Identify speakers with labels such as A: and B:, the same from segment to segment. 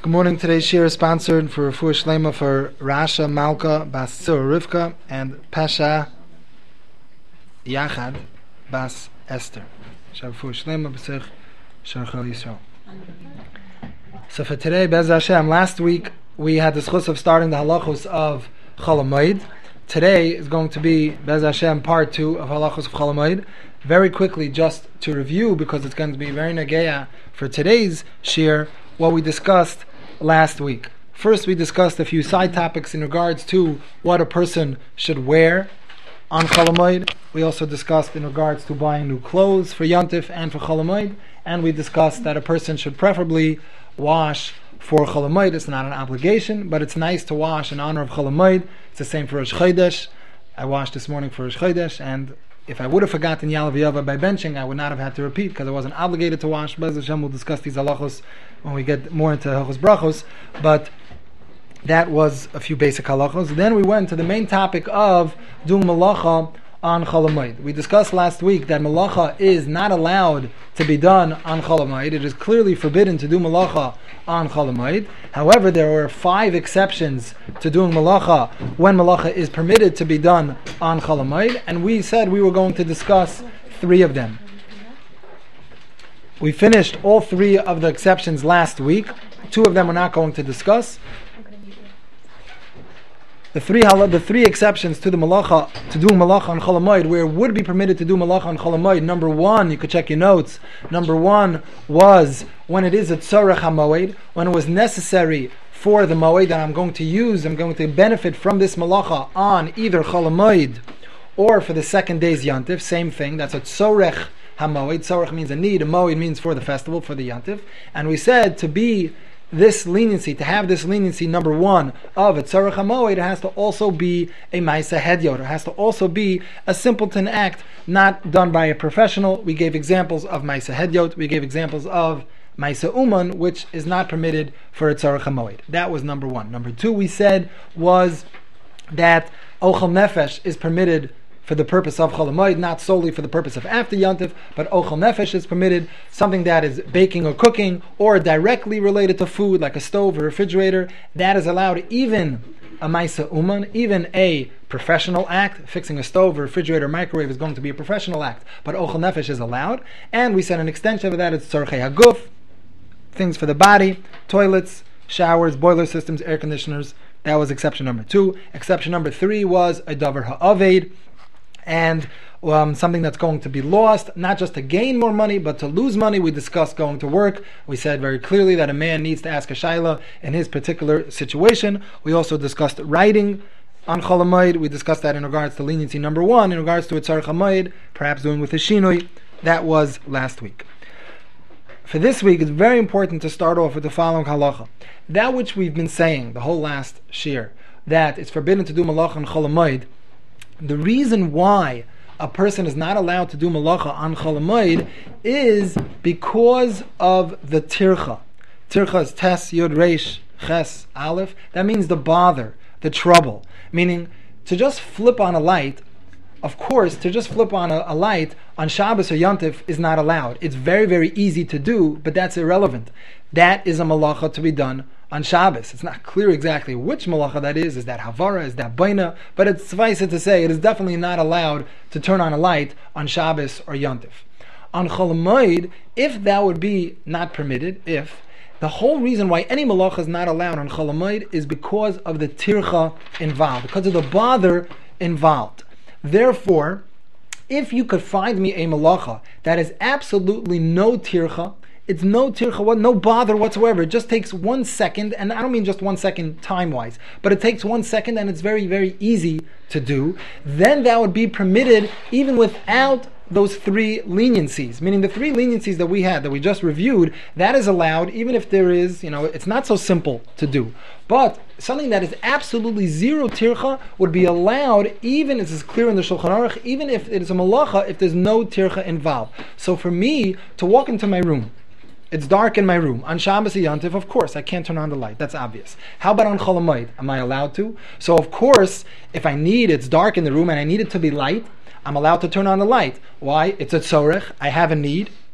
A: Good morning. Today's shir is sponsored for Refuah Shlema for Rasha Malka Bas Tzur Rivka and Pesha Yachad Bas Esther. Refuah Shlema B'Sich Sharchel Yisrael. So for today, Bez Hashem, last week we had the schus of starting the halachos of Chol Hamoed. Today is going to be Bez Hashem part 2 of halachos of Chol Hamoed. Very quickly, just to review, because it's going to be very nageya for today's shir, what we discussed last week. First, we discussed a few side topics in regards to what a person should wear on Chol Hamoed. We also discussed in regards to buying new clothes for Yontif and for Chol Hamoed, and we discussed that a person should preferably wash for Chol Hamoed. It's not an obligation, but it's nice to wash in honor of Chol Hamoed. It's the same for Rosh Chodesh. I washed this morning for Rosh Chodesh, and if I would have forgotten Yalav Yava by benching, I would not have had to repeat because I wasn't obligated to wash. Bez Hashem will discuss these halachos when we get more into halachos brachos, but that was a few basic halachos. Then we went to the main topic of doing malacha on Chol Hamoed. We discussed last week that malacha is not allowed to be done on Chol Hamoed. It is clearly forbidden to do malacha on Chol Hamoed. However, there were 5 exceptions to doing malacha when malacha is permitted to be done on Chol Hamoed, and we said we were going to discuss 3 of them. We finished all 3 of the exceptions last week. 2 of them we're not going to discuss. The three exceptions to the malacha, to doing malacha on Chol Hamoed, where it would be permitted to do malacha on Chol Hamoed. Number 1, you could check your notes. Number 1 was when it is a tzorech hamoed, when it was necessary for the moed that I'm going to benefit from this malacha on either Chol Hamoed or for the second day's Yontif. Same thing. That's a tzorech hamoed. Tzorech means a need. A moed means for the festival, for the Yontif. And we said to have this leniency, number 1, of a tzorech hamoed, it has to also be a ma'aseh hedyot. It has to also be a simpleton act, not done by a professional. We gave examples of ma'aseh hedyot. We gave examples of ma'aseh uman, which is not permitted for a tzorech hamoed. That was number 1. Number 2, we said, was that ochel nefesh is permitted for the purpose of Chol Hamoed, not solely for the purpose of after Yontif, but Ochel Nefesh is permitted, something that is baking or cooking, or directly related to food, like a stove or refrigerator. That is allowed, even a Ma'aseh Uman, even a professional act. Fixing a stove, or refrigerator, or microwave is going to be a professional act, but Ochel Nefesh is allowed. And we said an extension of that is Tzorchei Haguf, things for the body, toilets, showers, boiler systems, air conditioners. That was exception number 2. Exception number 3 was a Davar Ha'aved, and something that's going to be lost, not just to gain more money, but to lose money. We discussed going to work. We said very clearly that a man needs to ask a shayla in his particular situation. We also discussed writing on Chol Hamoed. We discussed that in regards to leniency number 1, in regards to a tzorech hamoed, perhaps doing with a shinoi. That was last week. For this week, it's very important to start off with the following halacha. That which we've been saying the whole last shir, that it's forbidden to do malacha on Chol Hamoed. The reason why a person is not allowed to do malacha on Chol Hamoed is because of the tircha. Tircha is tes, yod, reish, ches, aleph. That means the bother, the trouble. Meaning, to just flip on a light, of course, to just flip on a light on Shabbos or Yontif is not allowed. It's very, very easy to do, but that's irrelevant. That is a malacha to be done on Shabbos. It's not clear exactly which malacha that is. Is that havara? Is that baina? But it's suffice it to say, it is definitely not allowed to turn on a light on Shabbos or Yontif. On Chol Hamoed, if that would be not permitted, the whole reason why any malacha is not allowed on Chol Hamoed is because of the tircha involved, because of the bother involved. Therefore, if you could find me a malacha that is absolutely no tircha, it's no tircha, no bother whatsoever. It just takes 1 second, and I don't mean just 1 second time-wise, but it takes 1 second and it's very, very easy to do. Then that would be permitted even without those 3 leniencies. Meaning the 3 leniencies that we had, that we just reviewed, that is allowed even if there is, it's not so simple to do. But something that is absolutely zero tircha would be allowed, even, as is clear in the Shulchan Aruch, even if it is a malacha, if there's no tircha involved. So for me to walk into my room, it's dark in my room. On Shabbos and Yontif, of course, I can't turn on the light. That's obvious. How about on Chol Hamoed? Am I allowed to? So of course, if it's dark in the room and I need it to be light, I'm allowed to turn on the light. Why? It's a tzorech. I have a need.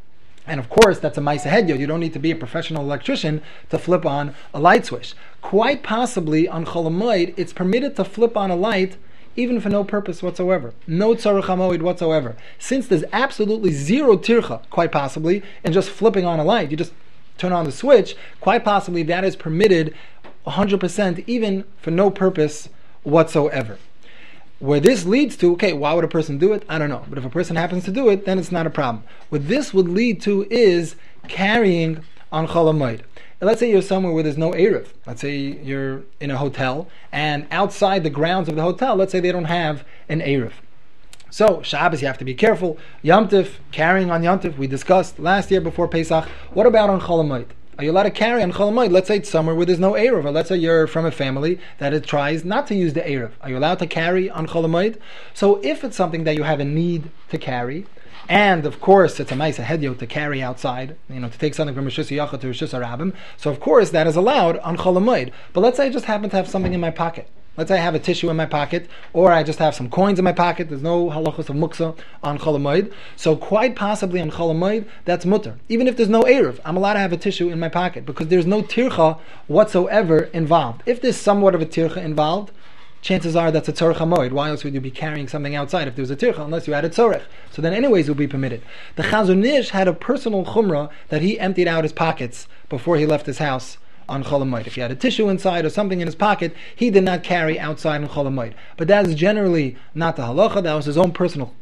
A: And of course, that's a Maisa Hedyot. You don't need to be a professional electrician to flip on a light switch. Quite possibly, on Chol Hamoed, it's permitted to flip on a light even for no purpose whatsoever. No Tzarech HaMoed whatsoever. Since there's absolutely zero tircha, quite possibly, in just flipping on a light, you just turn on the switch, quite possibly that is permitted 100% even for no purpose whatsoever. Where this leads to, okay, why would a person do it? I don't know. But if a person happens to do it, then it's not a problem. What this would lead to is carrying on Chol Hamoed. Let's say you're somewhere where there's no Erev. Let's say you're in a hotel, and outside the grounds of the hotel, let's say they don't have an Erev. So, Shabbos, you have to be careful. Yom Tov, carrying on Yom Tov, we discussed last year before Pesach. What about on Chol Hamoed? Are you allowed to carry on Chol Hamoed? Let's say it's somewhere where there's no Erev, or let's say you're from a family that it tries not to use the Erev. Are you allowed to carry on Chol Hamoed? So if it's something that you have a need to carry, and of course it's a Maisa Hedyot to carry outside, to take something from Rishus Yachad to Rishus Harabim, so of course that is allowed on Chol Hamoed. But let's say I just happen to have something in my pocket. Let's say I have a tissue in my pocket, or I just have some coins in my pocket. There's no halachos of muksa on Chol Hamoed. So quite possibly on Chol Hamoed, that's mutter. Even if there's no Erev, I'm allowed to have a tissue in my pocket because there's no tircha whatsoever involved. If there's somewhat of a tircha involved, chances are that's a tzorech hamoed. Why else would you be carrying something outside if there was a tircha, unless you had a tzorech? So then anyways it would be permitted. The Chazon Ish had a personal chumrah that he emptied out his pockets before he left his house on Chol Hamoed. If he had a tissue inside or something in his pocket, he did not carry outside on Chol Hamoed. But that is generally not the halacha. That was his own personal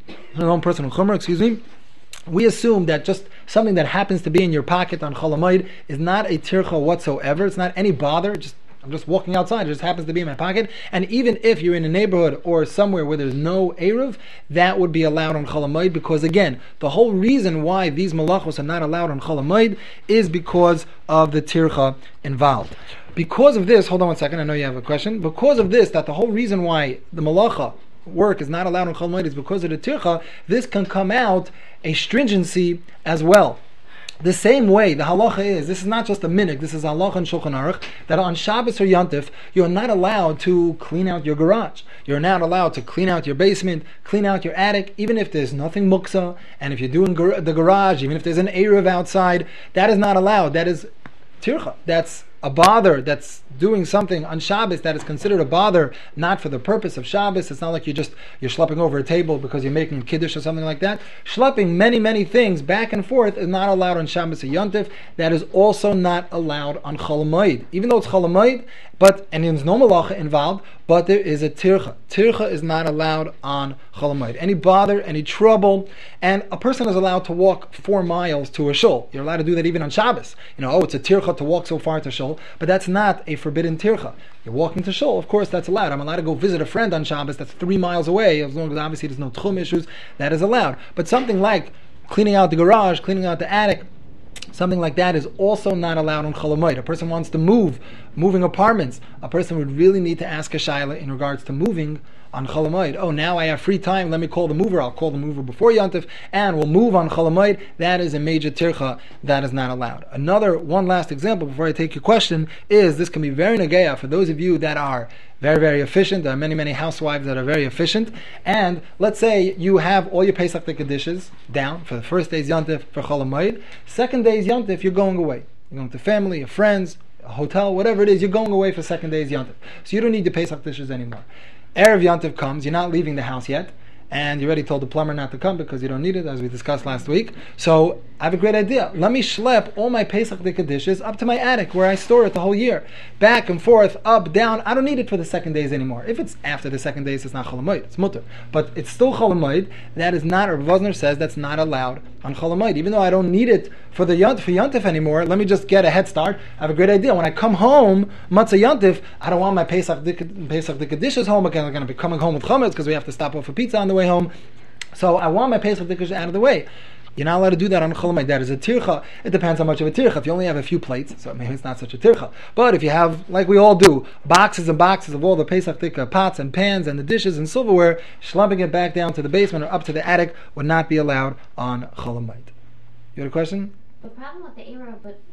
A: chumrah, We assume that just something that happens to be in your pocket on Chol Hamoed is not a tircha whatsoever. It's not any bother. I'm just walking outside, it just happens to be in my pocket. And even if you're in a neighborhood or somewhere where there's no Erev, that would be allowed on Chol Hamoed, because again, the whole reason why these malachos are not allowed on Chol Hamoed is because of the tircha involved. Because of this, hold on one second, I know you have a question. Because of this, that the whole reason why the malacha work is not allowed on Chol Hamoed is because of the tircha, this can come out a stringency as well. The same way, the halacha is, this is not just a minhag, this is halacha and Shulchan Aruch, that on Shabbos or Yom Tov, you're not allowed to clean out your garage. You're not allowed to clean out your basement, clean out your attic, even if there's nothing muksa, and if you're doing the garage, even if there's an Erev outside, that is not allowed. That is tircha. That's a bother, that's doing something on Shabbos that is considered a bother, not for the purpose of Shabbos. It's not like you're schlepping over a table because you're making kiddush or something like that. Schlepping many things back and forth is not allowed on Shabbos or Yom Tov. That is also not allowed on Chol Hamoed. Even though it's Chol Hamoed, and there's no malacha involved, but there is a tircha. Tircha is not allowed on Chol Hamoed. Any bother, any trouble, and a person is allowed to walk 4 miles to a shul. You're allowed to do that even on Shabbos. It's a tircha to walk so far to shul, but that's not a forbidden tircha. You're walking to shul, of course that's allowed. I'm allowed to go visit a friend on Shabbos that's 3 miles away, as long as obviously there's no tchum issues, that is allowed. But something like cleaning out the garage, cleaning out the attic, something like that is also not allowed on Chol Hamoed. A person wants to moving apartments. A person would really need to ask a shaila in regards to moving on Chol Hamoed. Oh, now I have free time, let me call the mover. I'll call the mover before Yom Tov, and we'll move on Chol Hamoed. That is a major tircha, that is not allowed. One last example before I take your question is, this can be very negeya for those of you that are very efficient. There are many housewives that are very efficient, and let's say you have all your Pesach dishes down for the first day's Yom Tov for Chol Hamoed. Second day's Yom Tov, you're going away. You're going to family, your friends, a hotel, whatever it is, you're going away for second day's Yom Tov. So you don't need the Pesach dishes anymore. Erev Yom Tov comes, you're not leaving the house yet, and you already told the plumber not to come because you don't need it, as we discussed last week. So I have a great idea. Let me schlep all my Pesach dishes up to my attic where I store it the whole year. Back and forth, up, down. I don't need it for the second days anymore. If it's after the second days, it's not Chol Hamoed, it's mutter. But it's still Chol Hamoed. That is not, or Vosner says, that's not allowed on Chol Hamoed. Even though I don't need it for Yom Tov anymore, let me just get a head start. I have a great idea. When I come home, Matzah Yom Tov, I don't want my Pesach dishes home again. I'm going to be coming home with chametz because we have to stop off for pizza on the way home. So I want my Pesach dishes out of the way. You're not allowed to do that on Chol Hamoed. That is a tircha. It depends how much of a tircha. If you only have a few plates, so maybe it's not such a tircha. But if you have, like we all do, boxes and boxes of all the Pesach pots and pans and the dishes and silverware, schlepping it back down to the basement or up to the attic would not be allowed on Chol Hamoed. You had a question?
B: The problem with the Erev, but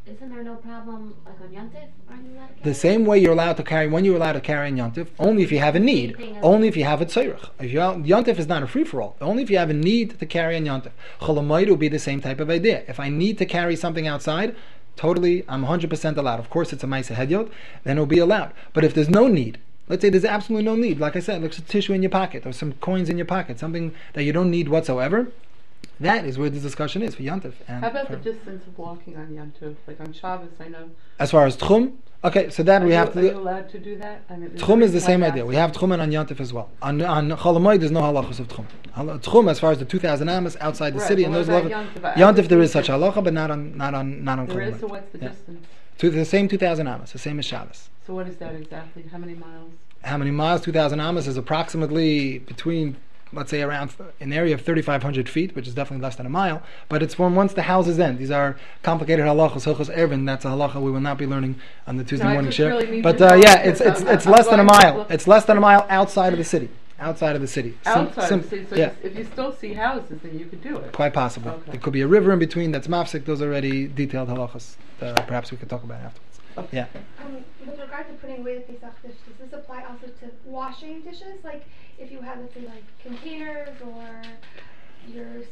B: isn't there no problem like on Yontif? Aren't you allowed to carry?
A: The same way you're allowed to carry, when you're allowed to carry in Yontif, only if you have a need, only if you have a tzorich. Yontif is not a free-for-all, only if you have a need to carry in Yontif. Cholamoid will be the same type of idea. If I need to carry something outside, totally, I'm 100% allowed. Of course, it's a Maisa Hedyot, then it'll be allowed. But if there's no need, let's say there's absolutely no need, like I said, there's a tissue in your pocket, or some coins in your pocket, something that you don't need whatsoever, that is where the discussion is for Yontif.
C: How about the distance of walking on Yontif? Like on Shabbos, I know.
A: As far as Tchum, okay, so that we have to.
C: Are you allowed to do that? I mean,
A: Tchum is the same idea. We have Tchum on Yontif as well. On Cholamoid, there's no halachos of Tchum. Tchum, as far as the 2,000 amas outside the city, and those Yontif, there is such halacha, but not on Cholamoid.
C: There is. So what's the distance?
A: To the same 2,000 amas, the same as Shabbos.
C: So what is that exactly? How many miles?
A: How many miles? 2,000 amas is approximately between, let's say, around an area of 3,500 feet, which is definitely less than a mile, but it's from once the houses end. These are complicated halachas, hilchos ervin. That's a halacha we will not be learning on the Tuesday morning share.
C: Really
A: but it's less than a mile. It's less than a mile outside of the city. Outside of the city.
C: Outside of the city. So if you still see houses, then you could do it.
A: Quite possible. Okay. There could be a river in between that's mafsik. Those are already detailed halachas. Perhaps we could talk about it afterwards.
C: Okay.
A: Yeah.
D: With regard to putting away the Pesach dish, does this apply also to washing dishes? Like if you have, let's say, like containers or your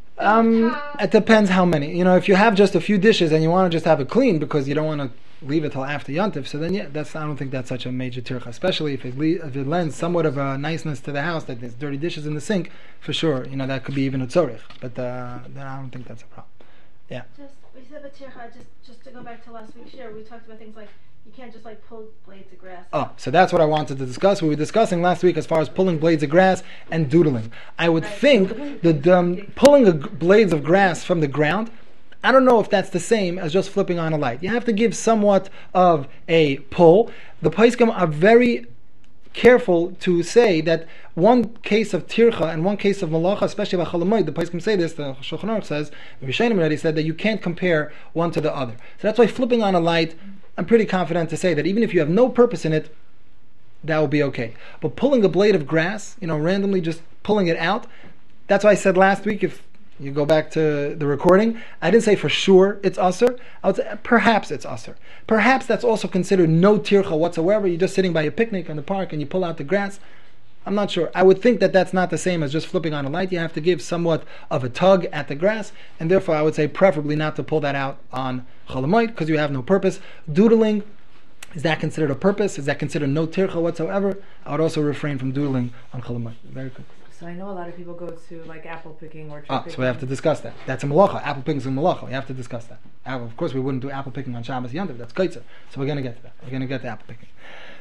A: it depends how many. If you have just a few dishes and you want to just have it clean because you don't want to leave it till after Yontif, so then I don't think that's such a major tircha, especially if it lends somewhat of a niceness to the house that there's dirty dishes in the sink, for sure, that could be even a tzorich, but then I don't think that's a problem. Yeah.
E: We said the tircha, just to go back to last week's share, we talked about things like you can't just pull blades of grass.
A: Oh, so that's what I wanted to discuss. We were discussing last week as far as pulling blades of grass and doodling. I would think that pulling blades of grass from the ground, I don't know if that's the same as just flipping on a light. You have to give somewhat of a pull. The Poskim are very careful to say that one case of tircha and one case of malacha, especially by chalamoid, the Poskim say this, the Shulchan Aruch says, the Rishonim already said that you can't compare one to the other. So that's why flipping on a light, I'm pretty confident to say that even if you have no purpose in it, that will be okay. But pulling a blade of grass, randomly just pulling it out, that's why I said last week, if you go back to the recording, I didn't say for sure it's usher. I would say perhaps it's usher. Perhaps that's also considered no tircha whatsoever. You're just sitting by a picnic in the park and you pull out the grass. I'm not sure. I would think that that's not the same as just flipping on a light. You have to give somewhat of a tug at the grass, and therefore I would say preferably not to pull that out on cholamoid because you have no purpose. Doodling, is that considered a purpose? Is that considered no tircha whatsoever? I would also refrain from doodling on cholamoid. Very good.
F: So I know a lot of people go to apple picking or tree picking.
A: So we have to discuss that. That's a malacha. Apple picking is a malacha. We have to discuss that. Of course, we wouldn't do apple picking on Shabbos Yontif. That's kaitzer. So we're going to get to that. We're going to get to apple picking.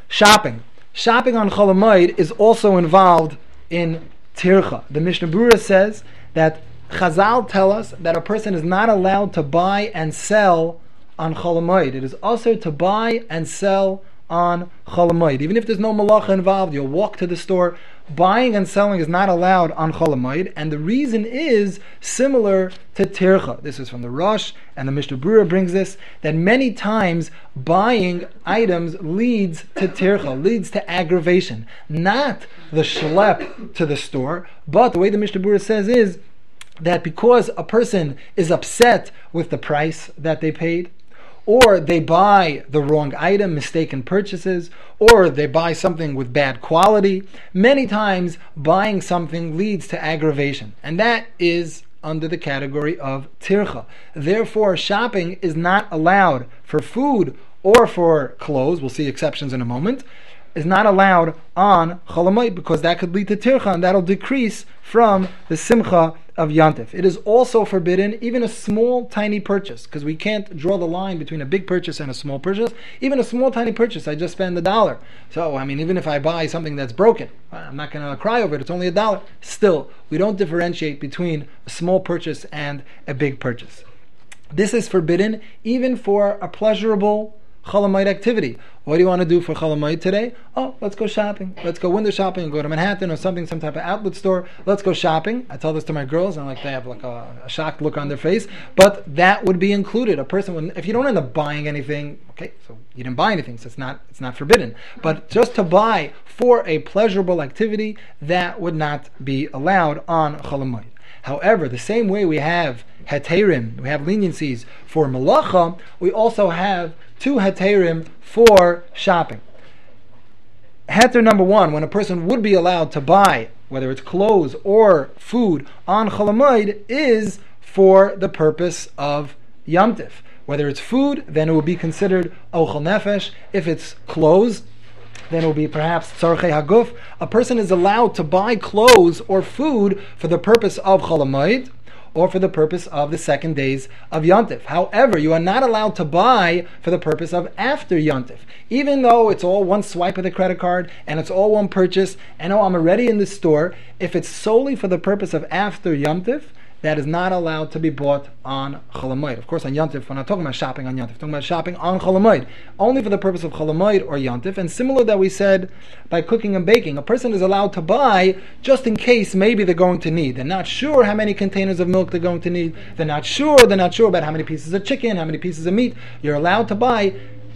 A: Shopping on Cholamoid is also involved in tircha. The Mishnah Berurah says that Chazal tell us that a person is not allowed to buy and sell on Cholamoid. It is also to buy and sell on Cholamoid. Even if there's no malacha involved, you'll walk to the store. Buying and selling is not allowed on Cholamoid, and the reason is similar to tircha. This is from the Rosh, and the Mishnah Berurah brings this, that many times buying items leads to tircha, leads to aggravation. Not the schlep to the store, but the way the Mishnah Berurah says is that because a person is upset with the price that they paid, or they buy the wrong item, mistaken purchases, or they buy something with bad quality, many times buying something leads to aggravation. And that is under the category of tircha. Therefore, shopping is not allowed for food or for clothes, we'll see exceptions in a moment, is not allowed on Cholamoid because that could lead to tircha and that'll decrease from the simcha of Yontif. It is also forbidden even a small tiny purchase, because we can't draw the line between a big purchase and a small purchase. Even a small tiny purchase, I just spend $1. So even if I buy something that's broken, I'm not going to cry over it, it's only $1. Still, we don't differentiate between a small purchase and a big purchase. This is forbidden even for a pleasurable Cholamoid activity. What do you want to do for Cholamoid today? Oh, let's go shopping. Let's go window shopping and go to Manhattan or something, some type of outlet store. Let's go shopping. I tell this to my girls, and they have a shocked look on their face. But that would be included. A person would, if you don't end up buying anything, okay, so you didn't buy anything, so it's not forbidden. But just to buy for a pleasurable activity, that would not be allowed on Cholamoid. However, the same way we have heterim, we have leniencies for malacha, we also have 2 heterim for shopping. Heter number 1, when a person would be allowed to buy, whether it's clothes or food on Chol Hamoed, is for the purpose of Yom Tif. Whether it's food, then it will be considered Ochel Nefesh. If it's clothes, then it will be perhaps Tzarchei Haguf. A person is allowed to buy clothes or food for the purpose of Chol Hamoed, or for the purpose of the 2nd days of Yom Tif. However, you are not allowed to buy for the purpose of after Yom Tif. Even though it's all one swipe of the credit card, and it's all one purchase, and I'm already in the store, if it's solely for the purpose of after Yom Tif, that is not allowed to be bought on Chol Hamoed. Of course, on Yom Tif, we're not talking about shopping on Yom Tif, we're talking about shopping on Chol Hamoed, only for the purpose of Chol Hamoed or Yom Tif. And similar that we said by cooking and baking, a person is allowed to buy just in case maybe they're going to need. They're not sure how many containers of milk they're going to need. They're not sure about how many pieces of chicken, how many pieces of meat. You're allowed to buy,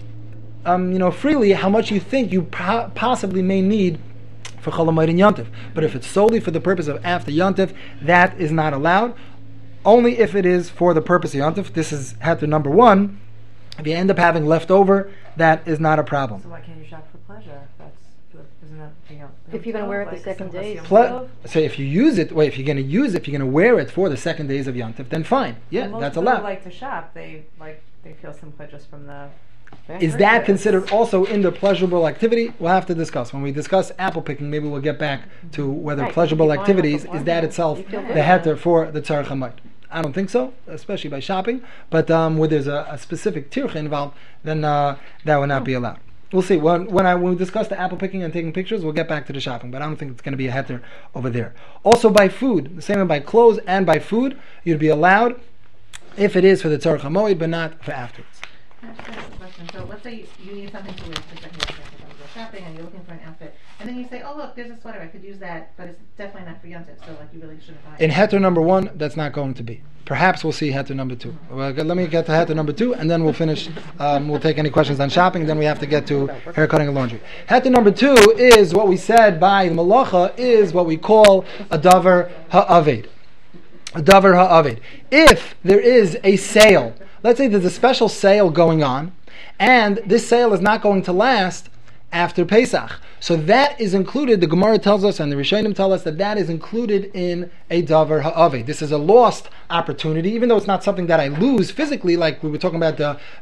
A: freely how much you think you possibly may need for Chol Hamoed and Yom Tif. But if it's solely for the purpose of after Yom Tif, that is not allowed. Only if it is for the purpose of Yom Tif. This is heter number 1. If you end up having leftover, that is not a problem.
F: So why can't you shop for pleasure? Isn't that
B: If you're going to wear it the 2nd days.
A: So if you use it, if you're going to wear it for the 2nd days of Yom Tif, then fine. Yeah, that's allowed.
F: Most people like to shop. They feel simple just from the.
A: Is that considered also in the pleasurable activity? We'll have to discuss. When we discuss apple picking, maybe we'll get back to whether pleasurable activities is that itself the heter for the Tzarech Hamoed. I don't think so, especially by shopping. But where there's a specific tircha involved, then that would not be allowed. We'll see. When we discuss the apple picking and taking pictures, we'll get back to the shopping. But I don't think it's going to be a heter over there. Also by food, the same way by clothes and by food, you'd be allowed if it is for the Tzarech Hamoed, but not for afterwards.
G: I just have a question. So let's say you need something to wear. For example, you go shopping and you're looking for an outfit, and then you say, "Oh, look, there's a sweater. I could use that, but it's definitely not for Yom Tif. So, you really shouldn't buy it."
A: In heter number 1, that's not going to be. Perhaps we'll see heter number 2. Well, let me get to heter number 2, and then we'll finish. We'll take any questions on shopping. Then we have to get to hair cutting and laundry. Heter number 2 is what we said by the malacha is what we call a davar ha'aved. A davar ha'aved. If there is a sale. Let's say there's a special sale going on, and this sale is not going to last after Pesach. So that is included, the Gemara tells us, and the Rishonim tell us, that is included in a davar ha'aved. This is a lost opportunity, even though it's not something that I lose physically, like we were talking about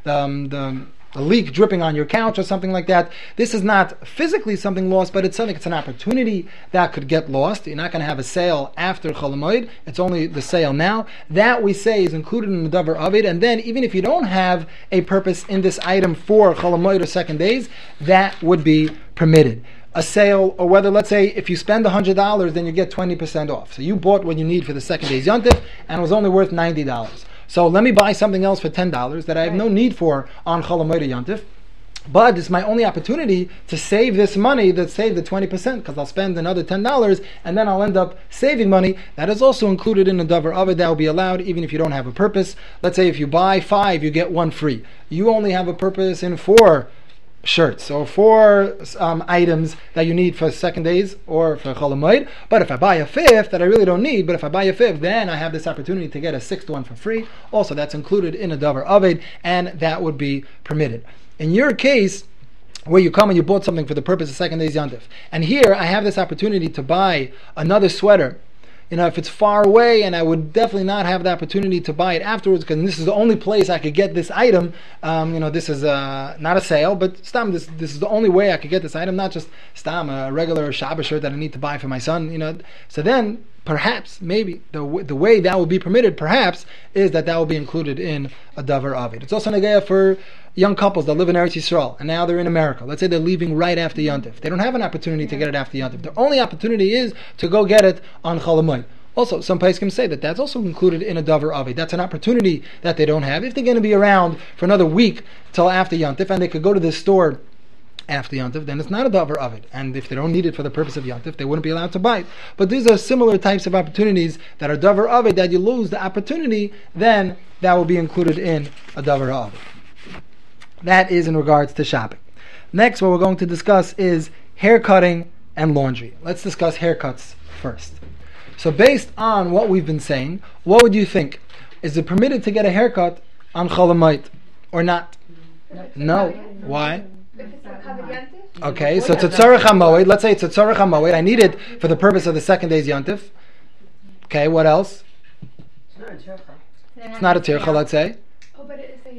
A: the leak dripping on your couch or something like that. This is not physically something lost, but it's an opportunity that could get lost. You're not going to have a sale after Chol Hamoed. It's only the sale now. That we say is included in the davar ha'aved. And then even if you don't have a purpose in this item for Chol Hamoed or 2nd days, that would be permitted. A sale, or whether, let's say, if you spend $100, then you get 20% off. So you bought what you need for the 2nd day's Yom Tif, and it was only worth $90. So let me buy something else for $10 that I have no need for on Chol Hamoed or Yom Tif. But it's my only opportunity to save this money, to save the 20%, because I'll spend another $10, and then I'll end up saving money. That is also included in the davar ha'aved. That will be allowed even if you don't have a purpose. Let's say if you buy 5, you get 1 free. You only have a purpose in 4 shirts or 4 items that you need for 2nd days or for Chol Hamoed. But if I buy a 5th that I really don't need, but if I buy a 5th, then I have this opportunity to get a 6th one for free. Also, that's included in a davar ha'aved, and that would be permitted. In your case, where you come and you bought something for the purpose of 2nd day's Yom Tif, and here I have this opportunity to buy another sweater. If it's far away, and I would definitely not have the opportunity to buy it afterwards, because this is the only place I could get this item. This is not a sale, but stam, this is the only way I could get this item, not just stam, a regular Shabbos shirt that I need to buy for my son. So then, perhaps, maybe, the way that will be permitted, perhaps, is that will be included in a davar ha'aved. It's also negaya for young couples that live in Eretz Yisrael, and now they're in America. Let's say they're leaving right after Yom Tif. They don't have an opportunity to get it after Yom Tif. Their only opportunity is to go get it on Chol Hamoed. Also, some poskim say that that's also included in a davar ha'aved. That's an opportunity that they don't have. If they're going to be around for another week till after Yom Tif, and they could go to this store after Yom Tif, then it's not a davar ha'aved. And if they don't need it for the purpose of Yom Tif, they wouldn't be allowed to buy it. But these are similar types of opportunities that are davar ha'aved, that you lose the opportunity, then that will be included in a davar ha'aved. That is in regards to shopping. Next, what we're going to discuss is hair cutting and laundry. Let's discuss haircuts first. So based on what we've been saying, what would you think? Is it permitted to get a haircut on Chol Hamoed or not? No. Why?
D: If it's a Kavod Yantif?
A: Okay, so it's a Tzorech HaMoed. Let's say it's a Tzorech HaMoed. I need it for the purpose of the second day's Yantif. Okay, what else? It's not a tircha, let's say.
D: Oh, but it is a...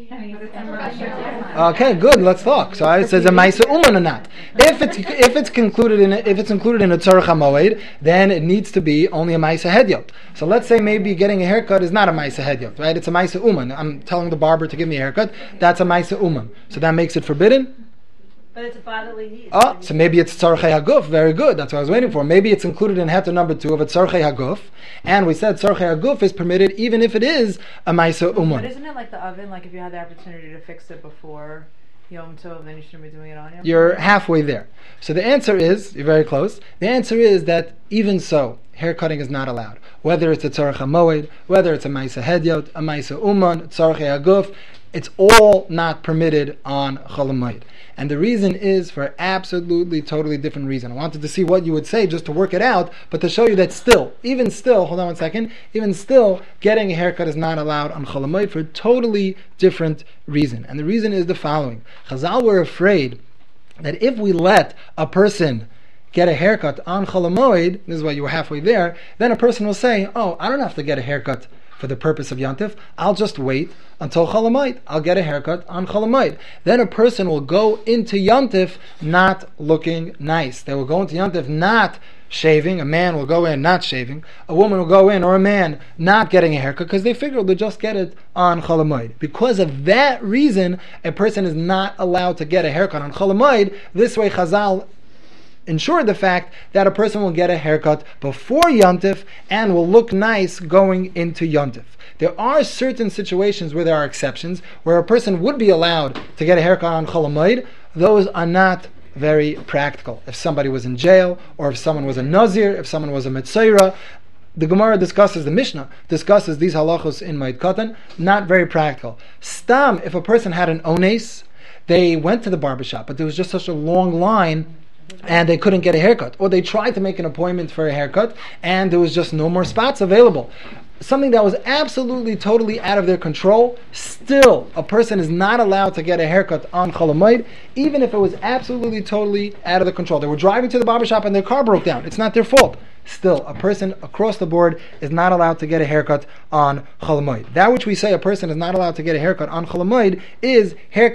A: Okay, good. Let's talk. So it says a ma'isa uman or not. If it's included in a tzorech hamoed, then it needs to be only a ma'isa hedyot. So let's say maybe getting a haircut is not a ma'isa hedyot, right? It's a ma'isa uman. I'm telling the barber to give me a haircut. That's a ma'isa uman. So that makes it forbidden.
E: But it's a bodily need.
A: Oh, so maybe it's tzorchei haguf. Very good. That's what I was waiting for. Maybe it's included in heter number 2 of a tzorchei haguf, and we said tzorchei haguf is permitted even if it is a ma'isa uman.
F: But isn't it like the oven? Like if you had the opportunity to fix it before Yom Tov, then you shouldn't be doing it on Yom Tov?
A: You're halfway there. So the answer is, you're very close. The answer is that even so, hair cutting is not allowed. Whether it's a tzorech hamoed, whether it's a ma'isa hedyot, a ma'isa uman, tzorchei haguf, it's all not permitted on Chol Hamoed. And the reason is for absolutely, totally different reason. I wanted to see what you would say just to work it out, but to show you that even still, hold on one second, even still, getting a haircut is not allowed on Chol Hamoed for a totally different reason. And the reason is the following. Chazal were afraid that if we let a person get a haircut on Chol Hamoed, this is why you were halfway there, then a person will say, oh, I don't have to get a haircut for the purpose of Yantif, I'll just wait until Chol Hamoed. I'll get a haircut on Chol Hamoed. Then a person will go into Yantif not looking nice. They will go into Yantif not shaving. A man will go in not shaving. A woman will go in, or a man, not getting a haircut because they figure they'll just get it on Chol Hamoed. Because of that reason, a person is not allowed to get a haircut on Chol Hamoed. This way Chazal ensure the fact that a person will get a haircut before Yontif and will look nice going into Yontif. There are certain situations where there are exceptions, where a person would be allowed to get a haircut on Chol Hamoed. Those are not very practical. If somebody was in jail, or if someone was a Nazir, if someone was a Metzora, the Gemara discusses, the Mishnah discusses these halachos in Moed Katan, not very practical. Stam, if a person had an ones, they went to the barbershop, but there was just such a long line and they couldn't get a haircut, or they tried to make an appointment for a haircut and there was just no more spots available. Something that was absolutely, totally out of their control, still a person is not allowed to get a haircut on Chol Hamoed, even if it was absolutely, totally out of their control. They were driving to the barbershop and their car broke down. It's not their fault. Still, a person across the board is not allowed to get a haircut on Chol Hamoed. That which we say a person is not allowed to get a haircut on Chol Hamoed is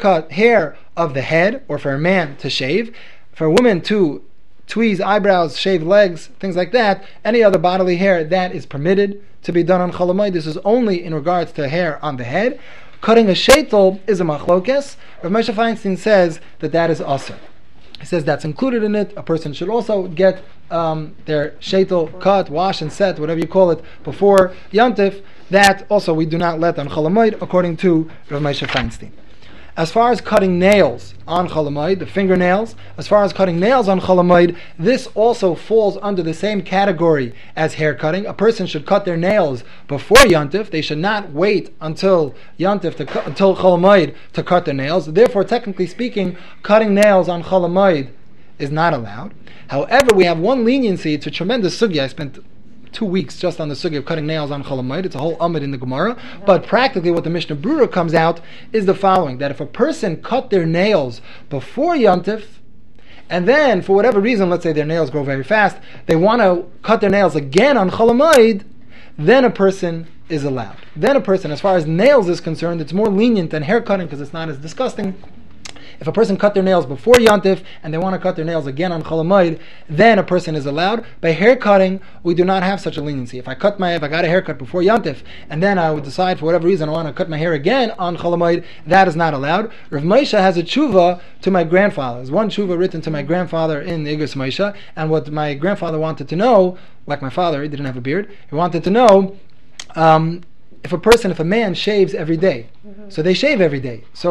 A: hair of the head, or for a man to shave. For a woman to tweeze eyebrows, shave legs, things like that, any other bodily hair, that is permitted to be done on Chol Hamoed. This is only in regards to hair on the head. Cutting a sheitel is a machlokes. Rav Moshe Feinstein says that is asur. He says that's included in it. A person should also get their sheitel cut, wash and set, whatever you call it, before Yantif. That also we do not let on Chol Hamoed, according to Rav Moshe Feinstein. As far as cutting nails on Chol Hamoed, the fingernails, as far as cutting nails on Chol Hamoed, this also falls under the same category as hair cutting. A person should cut their nails before Yantif. They should not wait until Yantif, until Chol Hamoed to cut their nails. Therefore, technically speaking, cutting nails on Chol Hamoed is not allowed. However, we have one leniency. It's a tremendous sugya. I spent 2 weeks just on the sugya of cutting nails on Chol Hamoed. It's a whole amud in the Gemara. But practically what the Mishnah Brura comes out is the following, that if a person cut their nails before Yantif, and then for whatever reason, let's say their nails grow very fast, they want to cut their nails again on Chol Hamoed, then a person is allowed. Then a person, as far as nails is concerned, it's more lenient than hair cutting because it's not as disgusting. If a person cut their nails before Yantif and they want to cut their nails again on Chol Hamoed, then a person is allowed. By hair cutting, we do not have such a leniency. If I got a haircut before Yantif and then I would decide for whatever reason I want to cut my hair again on Chol Hamoed, that is not allowed. Rav Moshe has a tshuva to my grandfather. There's one tshuva written to my grandfather in Igros Moshe, and what my grandfather wanted to know, like my father, he didn't have a beard, he wanted to know if a man shaves every day, so they shave every day. So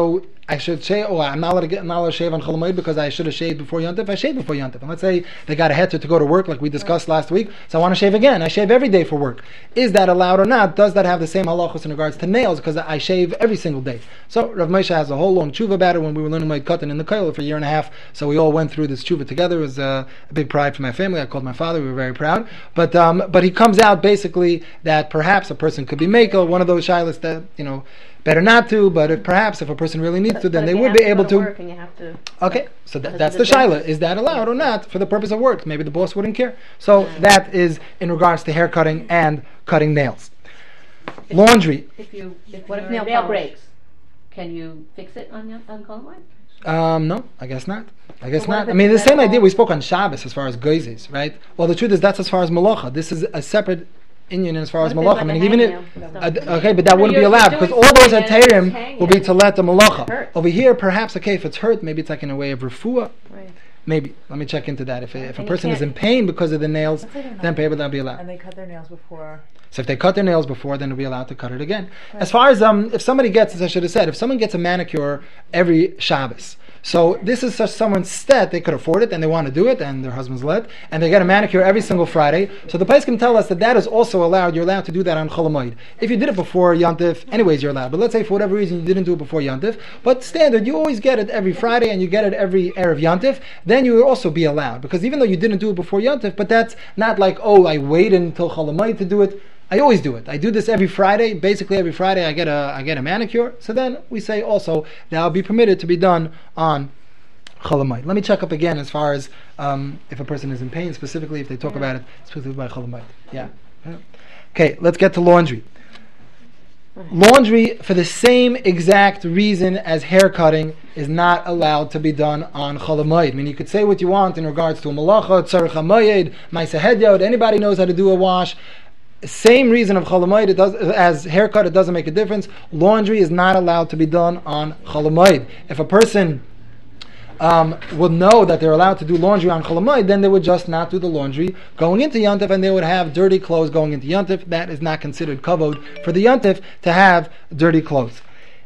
A: I should shave, I'm not allowed to shave on Chol Hamoed because I should have shaved before Yontif. I shave before Yontif. And let's say they got a heter to go to work, like we discussed last week, so I want to shave again. I shave every day for work. Is that allowed or not? Does that have the same halachos in regards to nails? Because I shave every single day. So Rav Moshe has a whole long tshuva about it when we were learning Moed Katan in the Koil for a year and a half. So we all went through this tshuva together. It was a big pride for my family. I called my father. We were very proud. But he comes out basically that perhaps a person could be makel, one of those shilas that, better not to, but if a person really needs to, then they would be able to.
B: Work and you have to.
A: Okay, so that's the shaila. Is that allowed or not for the purpose of work? Maybe the boss wouldn't care. So that is in regards to hair cutting and cutting nails. Laundry.
H: If
B: What if
H: your
B: nail polish?
H: breaks, can you fix it on Chol Hamoed?
A: No, I guess not.
H: what if
A: I
H: it's
A: mean, the same
H: medical?
A: idea we spoke on Shabbos as far as geizes, right? Well, the truth is that's as far as malacha. This is a separate Indian as far as
B: What if
A: malacha.
B: it's
A: I
B: like
A: mean,
B: a
A: even
B: hangnail?
A: okay, but that wouldn't be
H: you're
A: allowed
H: doing
A: because all those
H: something and it's
A: atayrim
H: hanging.
A: will be to let the malacha.
B: Hurts.
A: Over here, perhaps if it's hurt, maybe it's like in a way of refuah.
B: Right.
A: Maybe. Let me check into that. If a
B: And you
A: person is
B: can't-
A: in pain because of the nails,
F: Let's say they're
A: then
F: not.
A: maybe that'll be allowed.
F: And they cut their nails before.
A: So if they cut their nails before, then they'll be allowed to cut it again. As far as if somebody gets, as I should have said, if someone gets a manicure every Shabbos, so this is such someone's stat, they could afford it and they want to do it, and their husband's let, and they get a manicure every single Friday. So the place can tell us that is also allowed. You're allowed to do that on Chol Hamoed. If you did it before Yontif, anyways, you're allowed. But let's say for whatever reason you didn't do it before Yontif, but standard, you always get it every Friday and you get it every Erev Yontif, then you would also be allowed. Because even though you didn't do it before Yontif, but that's not like, I waited until Chol Hamoed to do it. I always do it. I do this every Friday. Basically, every Friday I get a manicure. So then we say also that will be permitted to be done on Chol Hamoed. Let me check up again as far as if a person is in pain, specifically if they talk about it specifically by Chol Hamoed. Yeah. Okay, let's get to laundry. Laundry, for the same exact reason as hair cutting, is not allowed to be done on Chol Hamoed. I mean, you could say what you want in regards to a malacha, tzarech hamoed, ma'aseh hedyot. Anybody knows how to do a wash. Same reason of Chol Hamoed, it does as haircut. It doesn't make a difference. Laundry is not allowed to be done on Chol Hamoed. If a person would know that they're allowed to do laundry on Chol Hamoed, then they would just not do the laundry going into Yontif, and they would have dirty clothes going into Yontif. That is not considered kavod for the Yontif to have dirty clothes.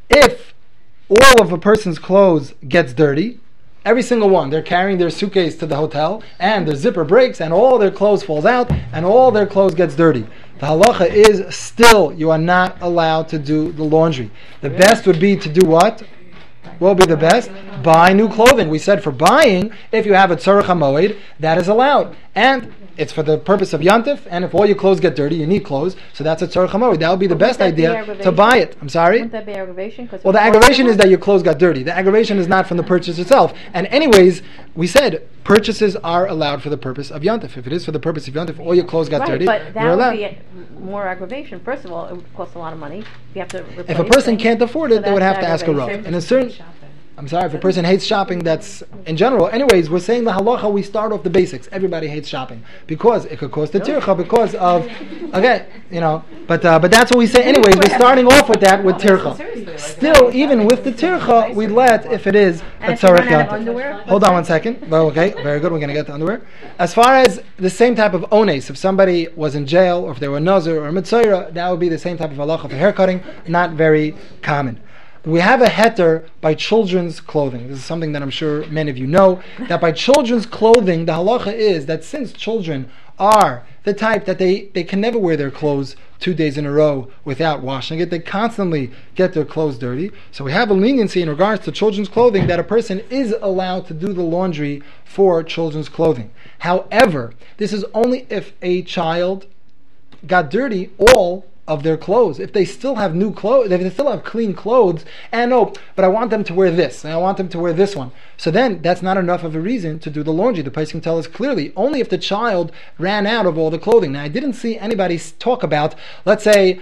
A: If all of a person's clothes gets dirty, every single one, they're carrying their suitcase to the hotel, and their zipper breaks, and all their clothes falls out, and all their clothes gets dirty. The halacha is still, you are not allowed to do the laundry. The best would be to do what? What would be the best? Buy new clothing. We said for buying, if you have a tzarech hamoed, that is allowed. And it's for the purpose of Yontif, and if all your clothes get dirty, you need clothes, so that's a tzarech hamoed. That would be the best
B: Wouldn't that be
A: idea to
B: aggravation?
A: buy it. I'm sorry?
B: Wouldn't that be aggravation?
A: Well, the aggravation is that your clothes got dirty. The aggravation is not from the purchase itself. And anyways, we said purchases are allowed for the purpose of Yontif. If it is for the purpose of Yontif, all your clothes got
B: Right,
A: dirty,
B: but
A: you're
B: that
A: allowed.
B: would be more aggravation. First of all, it would cost a lot of money. You have to replace
A: If a person
B: things.
A: can't afford
B: So
A: it, they would have
B: that's
A: to ask a
B: aggravation.
A: rav. And a certain, I'm sorry, if a person hates shopping, that's in general. Anyways, we're saying the halacha, we start off the basics. Everybody hates shopping because it could cost a tircha because of, okay, but that's what we say. Anyways, we're starting off with that with tircha. Still, even with the tircha, we let if it is a
B: And if you
A: tzarech
B: run out of
A: yontif.
B: underwear?
A: Hold on 1 second. Well, okay, very good. We're going to get to underwear. As far as the same type of ones, if somebody was in jail or if they were nazir or mitzayra, that would be the same type of halacha for haircutting. Not very common. We have a heter by children's clothing. This is something that I'm sure many of you know, that by children's clothing, the halacha is that since children are the type that they can never wear their clothes 2 days in a row without washing it, they constantly get their clothes dirty. So we have a leniency in regards to children's clothing that a person is allowed to do the laundry for children's clothing. However, this is only if a child got dirty all of their clothes. If they still have new clothes, if they still have clean clothes, and but I want them to wear this, and I want them to wear this one. So then that's not enough of a reason to do the laundry. The place can tell us clearly, only if the child ran out of all the clothing. Now I didn't see anybody talk about, let's say,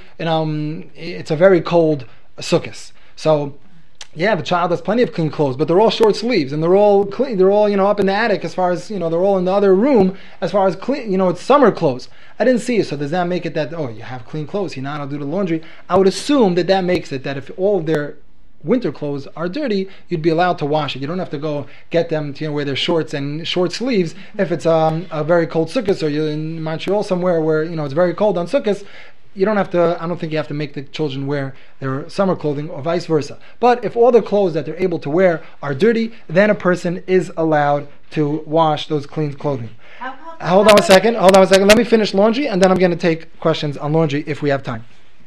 A: it's a very cold Sukkot. So yeah, the child has plenty of clean clothes, but they're all short sleeves, and they're all clean. They're all, up in the attic as far as, they're all in the other room as far as clean, it's summer clothes. I didn't see it, so does that make it that, you have clean clothes, you're not allowed to do the laundry? I would assume that makes it that if all of their winter clothes are dirty, you'd be allowed to wash it. You don't have to go get them to wear their shorts and short sleeves. If it's a very cold Sukkot, or you're in Montreal somewhere where, it's very cold on Sukkot, you don't have to. I don't think you have to make the children wear their summer clothing or vice versa. But if all the clothes that they're able to wear are dirty, then a person is allowed to wash those clean clothing. Hold on a second. Let me finish laundry, and then I'm going to take questions on laundry if we have time.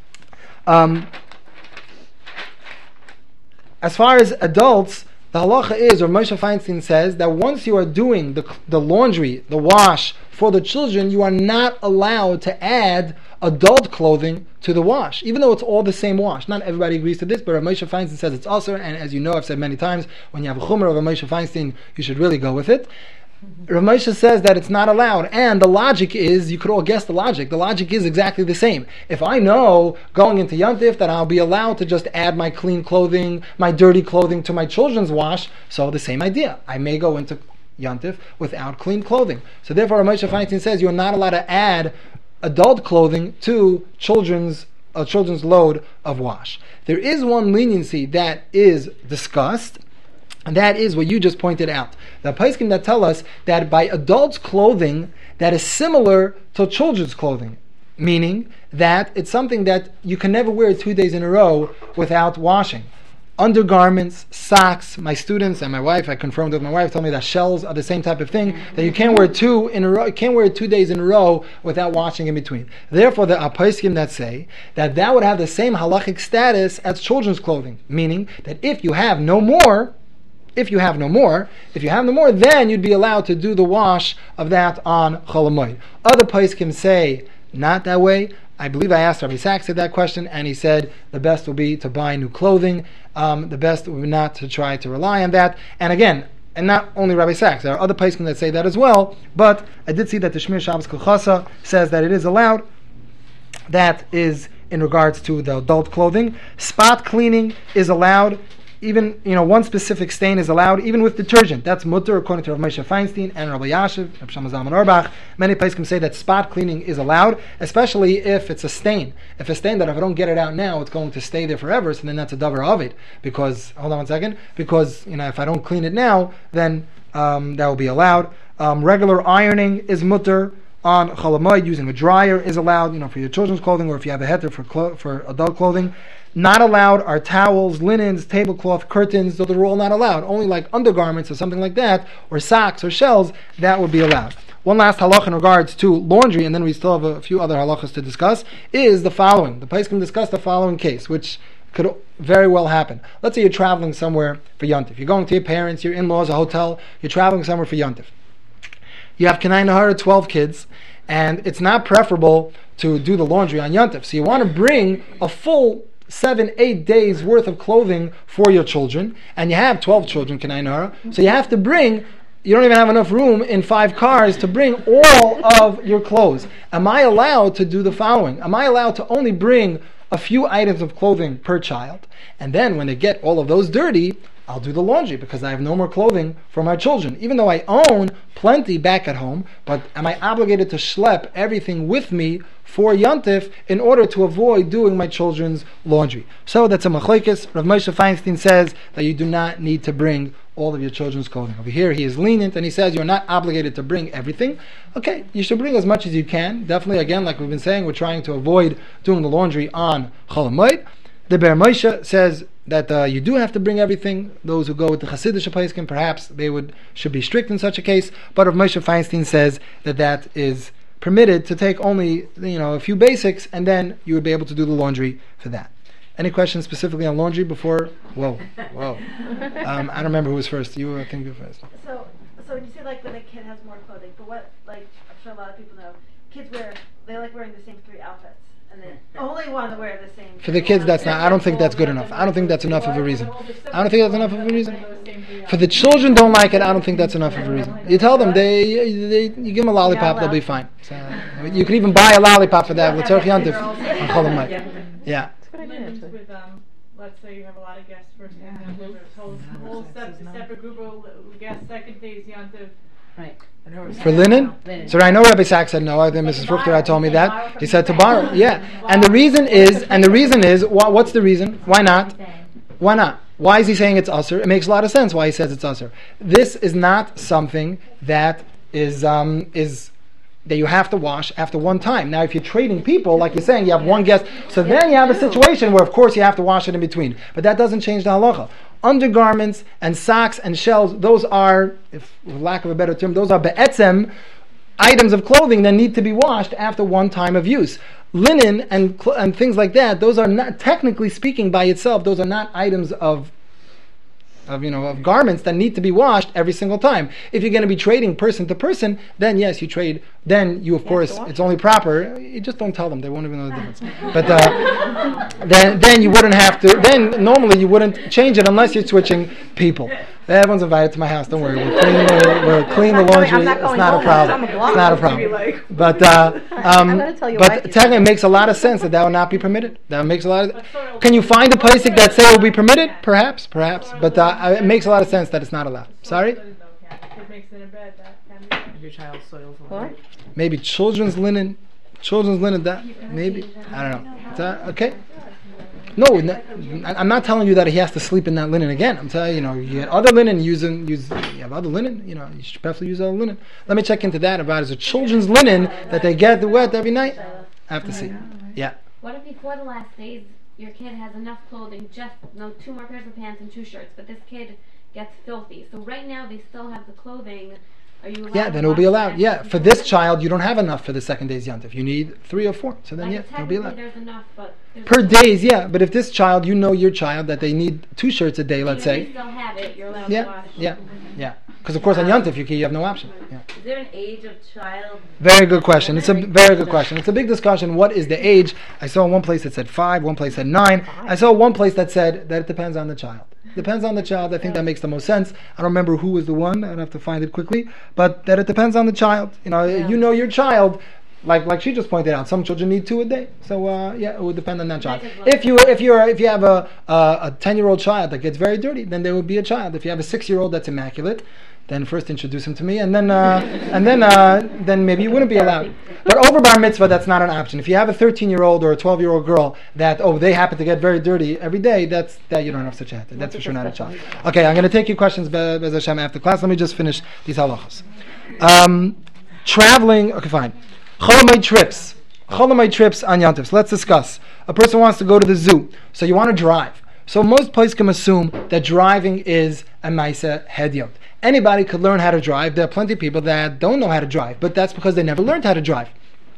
A: As far as adults, the halacha is, or Moshe Feinstein says, that once you are doing the laundry, the wash for the children, you are not allowed to add adult clothing to the wash, even though it's all the same wash. Not everybody agrees to this, but Rav Moshe Feinstein says it's also, and as you know, I've said many times, when you have a chumrah of Rav Moshe Feinstein, you should really go with it. Rav Moshe says that it's not allowed, and the logic is, you could all guess the logic. The logic is exactly the same. If I know going into Yontif that I'll be allowed to just add my clean clothing, my dirty clothing to my children's wash, so the same idea. I may go into Yontif without clean clothing. So therefore, Rav Moshe Feinstein says you're not allowed to add adult clothing to children's load of wash. There is one leniency that is discussed, and that is what you just pointed out. The poskim that tell us that by adults' clothing that is similar to children's clothing, meaning that it's something that you can never wear 2 days in a row without washing. Undergarments, socks, my students and my wife, I confirmed with my wife, told me that shells are the same type of thing, that you can't wear 2 in a row, you can't wear 2 days in a row without washing in between. Therefore, there are poskim that say that would have the same halachic status as children's clothing, meaning that if you have no more, then you'd be allowed to do the wash of that on Chol Hamoed. Other poskim say not that way. I believe I asked Rabbi Sachs that question, and he said the best will be to buy new clothing. The best would be not to try to rely on that. And again, and not only Rabbi Sachs, there are other poskim that say that as well. But I did see that the Shmir Shabbos Kolchasa says that it is allowed. That is in regards to the adult clothing. Spot cleaning is allowed. Even, one specific stain is allowed, even with detergent. That's mutter, according to Rav Moshe Feinstein and Rabbi Yashiv, Rav Shama Zalman Auerbach. Many places can say that spot cleaning is allowed, especially if it's a stain. If a stain that if I don't get it out now, it's going to stay there forever, so then that's a davar of it. Because, hold on one second, because, if I don't clean it now, then that will be allowed. Regular ironing is mutter. On Chol Hamoed, using a dryer is allowed, for your children's clothing, or if you have a heter for adult clothing. Not allowed are towels, linens, tablecloth, curtains. Those are all not allowed. Only like undergarments or something like that, or socks or shells, that would be allowed. One last halach in regards to laundry, and then we still have a few other halachas to discuss, is the following. The place can discuss the following case, which could very well happen. Let's say you're traveling somewhere for Yontif. You're going to your parents, your in-laws, a hotel. You're traveling somewhere for Yontif. You have Kanai Nahara, 12 kids, and it's not preferable to do the laundry on Yontif. So you want to bring a full 7-8 days worth of clothing for your children, and you have 12 children, Kanai Nahara, so you have to bring, you don't even have enough room in 5 cars to bring all of your clothes. Am I allowed to do the following? Am I allowed to only bring a few items of clothing per child, and then when they get all of those dirty, I'll do the laundry because I have no more clothing for my children, even though I own plenty back at home? But am I obligated to schlep everything with me for Yontif in order to avoid doing my children's laundry? So that's a machlokes. Rav Moshe Feinstein says that you do not need to bring all of your children's clothing. Over here he is lenient and he says you're not obligated to bring everything. Okay, you should bring as much as you can. Definitely, again, like we've been saying, we're trying to avoid doing the laundry on Chol Hamoed. The Ber Moshe says that you do have to bring everything. Those who go with the Hasidic poskim, perhaps they should be strict in such a case. But Rav Moshe Feinstein says that is permitted to take only a few basics, and then you would be able to do the laundry for that. Any questions specifically on laundry before? Whoa. I don't remember who was first. You, I think, you were first.
E: So when you say like when a kid has more clothing, but what, like I'm sure a lot of people know, kids they like wearing the same 3 outfits. And they only want to wear the same.
A: For the kids, that's not. I don't think that's good enough. I don't think that's enough of a reason. For the children, don't like it. I don't think that's enough of a reason. You tell them you give them a lollipop, they'll be fine. So, you can even buy a lollipop for that. L'tzorech Yontif. Yeah.
C: With let's say you have a lot of guests first day Yontif, whole separate group of guests second day's Yontif.
H: Right.
A: For linen? So I know Rabbi Sachs said no. I think Mrs. Fruchter told me that. He said to borrow. Yeah. And the reason is, what's the reason? Why not? Why is he saying it's usher? It makes a lot of sense why he says it's usher. This is not something that is that you have to wash after one time. Now, if you're trading people, like you're saying, you have one guest, so then you have a situation where, of course, you have to wash it in between. But that doesn't change the halacha. Undergarments and socks and shells, those are, if for lack of a better term, those are be'etzem, items of clothing that need to be washed after one time of use. Linen and things like that, those are not, technically speaking by itself, those are not items of garments that need to be washed every single time. If you're going to be trading person to person, then yes, you trade. Then you, of course, it's only proper. You just don't tell them; they won't even know the difference. But then you wouldn't have to. Then normally you wouldn't change it unless you're switching people. Everyone's invited to my house. Don't worry, we'll clean the laundry. It's not a problem. It's not a problem. But technically, it makes a lot of sense that would not be permitted. That makes a lot of. Can you find a place that say it will be permitted? Perhaps. But it makes a lot of sense that it's not allowed. Sorry.
C: It makes it in bed.
F: If your child soils the laundry.
A: Maybe children's linen. That maybe I don't know. Okay. No, I'm not telling you that he has to sleep in that linen again. I'm telling you, you get other linen. You have other linen. You should definitely use other linen. Let me check into that. About is a children's linen that they get wet every night. I have to see. Yeah.
I: What if before the last days your kid has enough clothing, just 2 more pairs of pants and 2 shirts, but this kid gets filthy? So right now they still have the clothing. Are you allowed?
A: Yeah, then it will be allowed. Yeah, for this child, you don't have enough for the second day's yantif. You need 3 or 4. So then, it'll be allowed.
I: There's enough, but
A: per days, yeah. But if this child, your child, that they need 2 shirts a day, let's say.
I: If you still have it, you're allowed to wash.
A: Yeah. Because of course on yantif you have no option. Yeah.
H: Is there an age of child?
A: Very good question. It's a very good question. It's a big discussion. What is the age? I saw one place that said 5, one place said 9. I saw one place that said that it depends on the child. Depends on the child. I think that makes the most sense. I don't remember who was the one. I'd have to find it quickly. But that it depends on the child. Your child. Like she just pointed out, some children need 2 a day. So it would depend on that child. If you have a 10-year-old child that gets very dirty, then there would be a child. If you have a 6-year-old that's immaculate, then first introduce him to me, and then maybe you wouldn't be allowed. But over bar mitzvah, that's not an option. If you have a 13-year-old or a 12-year-old girl that they happen to get very dirty every day, that you don't have such a heter. That's for sure not a child. Okay, I'm going to take your questions, Bez Hashem, after class. Let me just finish these halachas. Traveling. Okay, fine. Cholamite trips on yantif. So let's discuss. A person wants to go to the zoo, so you want to drive. So most poskim assume that driving is a ma'aseh hedyot. Anybody could learn how to drive. There are plenty of people that don't know how to drive, but that's because they never learned how to drive.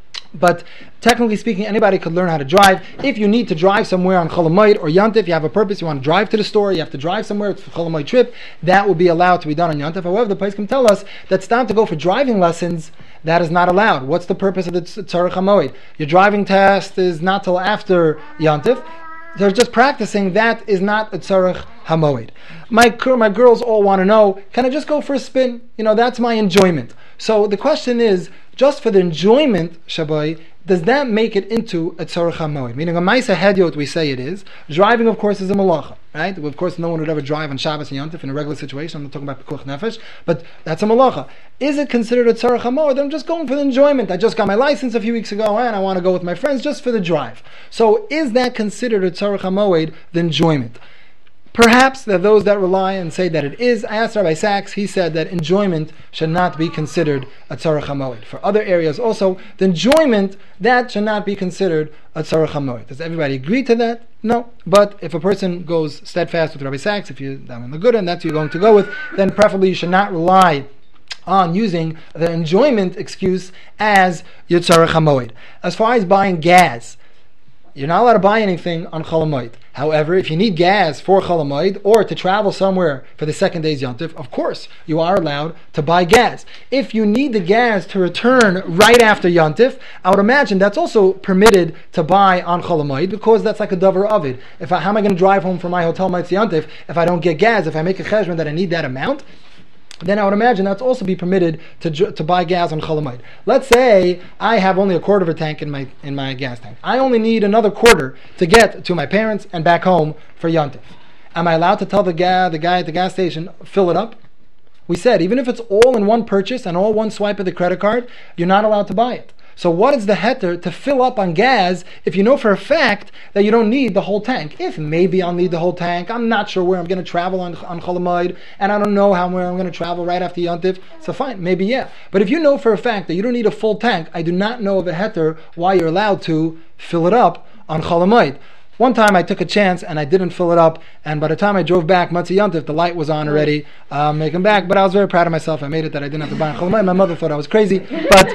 A: But technically speaking, anybody could learn how to drive. If you need to drive somewhere on Cholamoid or Yantif, you have a purpose, you want to drive to the store, you have to drive somewhere, it's a Cholamoid trip, that will be allowed to be done on Yantif. However, the place can tell us that it's time to go for driving lessons. That is not allowed. What's the purpose of the Tzarech HaMoed? Your driving test is not till after Yantif. They're just practicing. That is not a Tzarech HaMoed. My girls all want to know, can I just go for a spin? That's my enjoyment. So the question is, just for the enjoyment, Shabai, does that make it into a Tzarech HaMoed? Meaning a Ma'aseh Hedyot, we say it is. Driving, of course, is a Malacha, right? Of course, no one would ever drive on Shabbos and Yantif in a regular situation. I'm not talking about Pekuach Nefesh, but that's a Malacha. Is it considered a Tzarech HaMoed? I'm just going for the enjoyment. I just got my license a few weeks ago, and I want to go with my friends just for the drive. So is that considered a Tzarech HaMoed, the enjoyment? Perhaps there are those that rely and say that it is. I asked Rabbi Sachs, he said that enjoyment should not be considered a Tzarech HaMoed. For other areas also, the enjoyment, that should not be considered a Tzarech HaMoed. Does everybody agree to that? No. But if a person goes steadfast with Rabbi Sachs, if you're down in the good and that's what you're going to go with, then preferably you should not rely on using the enjoyment excuse as your Tzarech HaMoed. As far as buying gas, you're not allowed to buy anything on Chol Hamoed. However, if you need gas for Chol Hamoed or to travel somewhere for the second day's Yontif, of course, you are allowed to buy gas. If you need the gas to return right after Yontif, I would imagine that's also permitted to buy on Chol Hamoed because that's like a davar of it. How am I going to drive home from my hotel Motzei Yontif if I don't get gas? If I make a cheshbon that I need that amount, then I would imagine that's also be permitted to buy gas on Chol Hamoed. Let's say I have only a quarter of a tank in my gas tank. I only need another quarter to get to my parents and back home for Yontif. Am I allowed to tell the guy at the gas station, fill it up? We said, even if it's all in one purchase and all one swipe of the credit card, you're not allowed to buy it. So what is the heter to fill up on gas if you know for a fact that you don't need the whole tank? If maybe I'll need the whole tank, I'm not sure where I'm going to travel on Chol Hamoed, and I don't know where I'm going to travel right after Yontif, so fine, maybe yeah. But if you know for a fact that you don't need a full tank, I do not know of a heter why you're allowed to fill it up on Chol Hamoed. One time I took a chance and I didn't fill it up, and by the time I drove back Matzah Yontif, the light was on already, making back, but I was very proud of myself. I made it that I didn't have to buy a Chol Hamoed. My mother thought I was crazy, but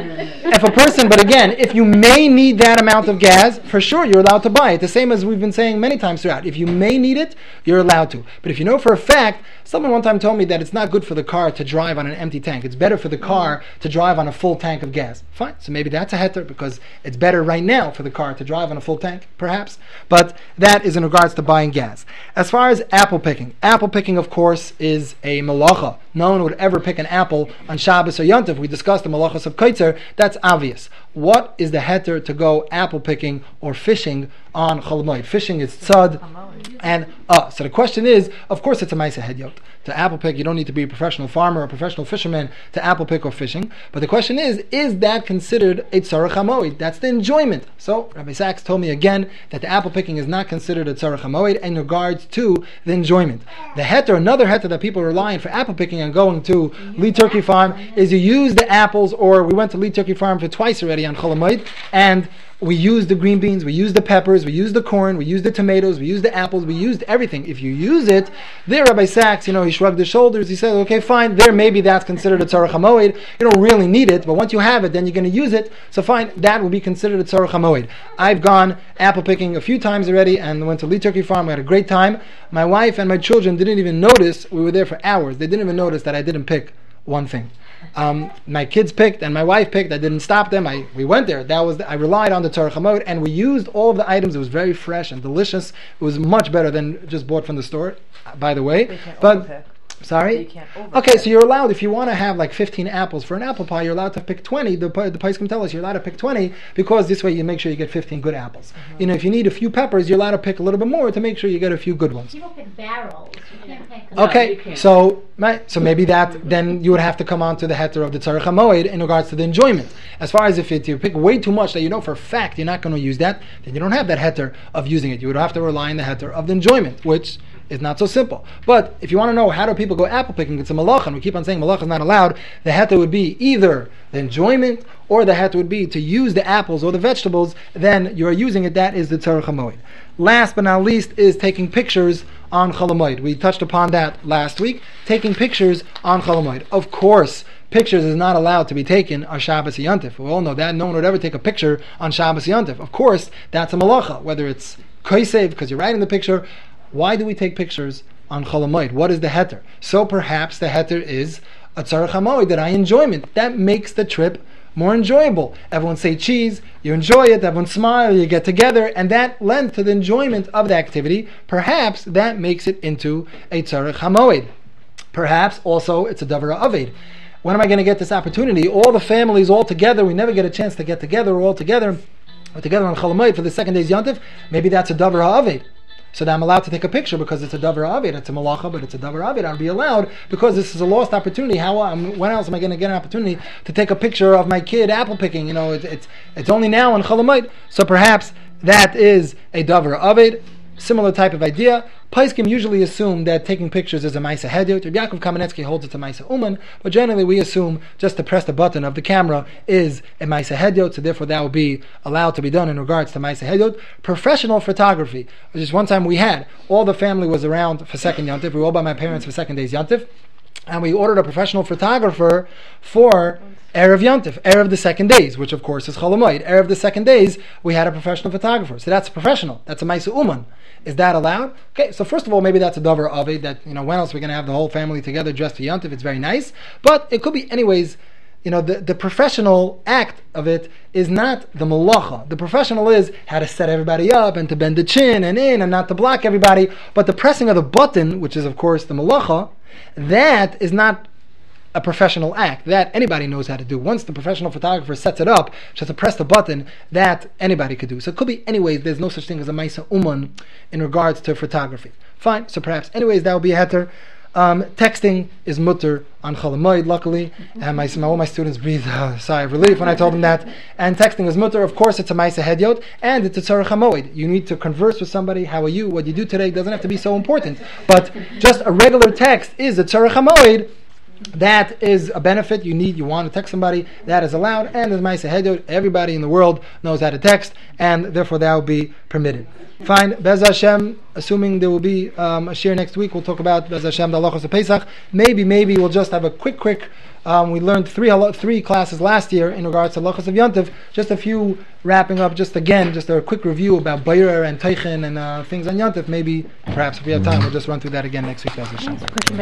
A: if you may need that amount of gas, for sure you're allowed to buy it, the same as we've been saying many times throughout. If you may need it, you're allowed to. But if you know for a fact, someone one time told me that it's not good for the car to drive on an empty tank. It's better for the car to drive on a full tank of gas. Fine, so maybe that's a heter, because it's better right now for the car to drive on a full tank, perhaps. But that is in regards to buying gas. As far as apple picking of course is a malacha. No one would ever pick an apple on Shabbos or Yontif. We discussed the malachas of Kaitzer. That's obvious. What is the heter to go apple picking or fishing on Chol Hamoed? Fishing is tzad and so the question is, of course it's a ma'aseh hedyot. To apple pick, you don't need to be a professional farmer or a professional fisherman to apple pick or fishing. But the question is that considered a tzarech hamoed? That's the enjoyment. So Rabbi Sachs told me again that the apple picking is not considered a tzarech hamoed in regards to the enjoyment. The heter, another heter that people rely on for apple picking and going to Lee Turkey Farm, is you use the apples, or we went to Lee Turkey Farm for twice already on Chol Hamoed, and we used the green beans, we used the peppers, we used the corn, we used the tomatoes, we used the apples, we used everything. If you use it, there Rabbi Sachs, he shrugged his shoulders, he said, okay, fine, there maybe that's considered a tzarech hamoed. You don't really need it, but once you have it, then you're going to use it, so fine, that will be considered a tzarech hamoed. I've gone apple picking a few times already, and went to Lee Turkey Farm, we had a great time. My wife and my children didn't even notice, we were there for hours, they didn't even notice that I didn't pick one thing. My kids picked and my wife picked. I didn't stop them. We went there. I relied on the tzarech hamoed, and we used all of the items. It was very fresh and delicious. It was much better than just bought from the store, by the way. But sorry?
F: You can't
A: Okay, so you're allowed, if you want to have like 15 apples for an apple pie, you're allowed to pick 20. The Paiskim tell us you're allowed to pick 20 because this way you make sure you get 15 good apples.
I: Mm-hmm.
A: If you need a few peppers, you're allowed to pick a little bit more to make sure you get a few good ones.
I: People pick barrels. You can't pick.
A: Okay, so maybe that, then you would have to come on to the heter of the tzarech hamoed in regards to the enjoyment. As far as if you pick way too much that you know for a fact you're not going to use that, then you don't have that heter of using it. You would have to rely on the heter of the enjoyment, which is not so simple. But if you want to know how do people go apple picking, it's a malacha, and we keep on saying malacha is not allowed. The heter would be either the enjoyment or the heter would be to use the apples or the vegetables, then you are using it. That is the tzarech hamoed. Last but not least is taking pictures on Chol Hamoed. We touched upon that last week. Taking pictures on Chol Hamoed. Of course, pictures is not allowed to be taken on Shabbos Yontif. We all know that. No one would ever take a picture on Shabbos Yontif. Of course, that's a malacha, whether it's kosev, because you're writing the picture. Why do we take pictures on Chol Hamoed? What is the heter? So perhaps the heter is a tzarech hamoed, that I enjoyment. That makes the trip more enjoyable. Everyone say cheese, you enjoy it, everyone smile, you get together, and that lends to the enjoyment of the activity. Perhaps that makes it into a tzarech hamoed. Perhaps also it's a davar aved. When am I going to get this opportunity? All the families all together, we never get a chance to get together all together. We're together on Chol Hamoed for the second day's Yontif. Maybe that's a davar aved. So that I'm allowed to take a picture because it's a davar aved. It's a malacha, but it's a davar aved. I'll be allowed because this is a lost opportunity. When else am I going to get an opportunity to take a picture of my kid apple picking? It's only now on Chol Hamoed. So perhaps that is a davar aved. Similar type of idea. Paiskim usually assume that taking pictures is a ma'aseh hedyot. Rabbi Yaakov Kamenetsky holds it a ma'aseh uman, but generally we assume just to press the button of the camera is a ma'aseh hedyot, so therefore that will be allowed to be done in regards to ma'aseh hedyot. Professional photography, which is one time we had, all the family was around for second Yontif. We were all by my parents for second day's Yontif, and we ordered a professional photographer for Erev Yontif, Erev the second days, which of course is Chol Hamoed. Erev the second days, we had a professional photographer. So that's professional. That's a ma'aseh uman. Is that allowed? Okay, so first of all, maybe that's a davar aved, that, when else are we going to have the whole family together dressed for Yontif? It's very nice. But it could be anyways, the professional act of it is not the malacha. The professional is how to set everybody up and to bend the chin and in and not to block everybody. But the pressing of the button, which is of course the malacha, that is not a professional act. That anybody knows how to do. Once the professional photographer sets it up, just to press the button, that anybody could do. So it could be anyways, there's no such thing as a ma'aseh uman in regards to photography. Fine, so perhaps anyways that would be a heter. Texting is mutter on Chol Hamoed, luckily, and all my students breathed a sigh of relief when I told them that. And texting is mutter. Of course, it's a Maaseh Hedyot, and it's a Tzarech HaMoed. You need to converse with somebody. How are you? What you do today doesn't have to be so important. But just a regular text is a Tzarech HaMoed. That is a benefit. You want to text somebody, that is allowed, and as Maaseh Hedyot, everybody in the world knows how to text, and therefore that will be permitted. Fine, Bez Hashem, assuming there will be a share next week, we'll talk about Bez Hashem, the halachos of Pesach. Maybe we'll just have a quick. We learned three classes last year in regards to halachos of Yontif. Just a few wrapping up. Just a quick review about Bayrer and Teichen and things on Yontif. Maybe, perhaps, if we have time, we'll just run through that again next week. Bez Hashem.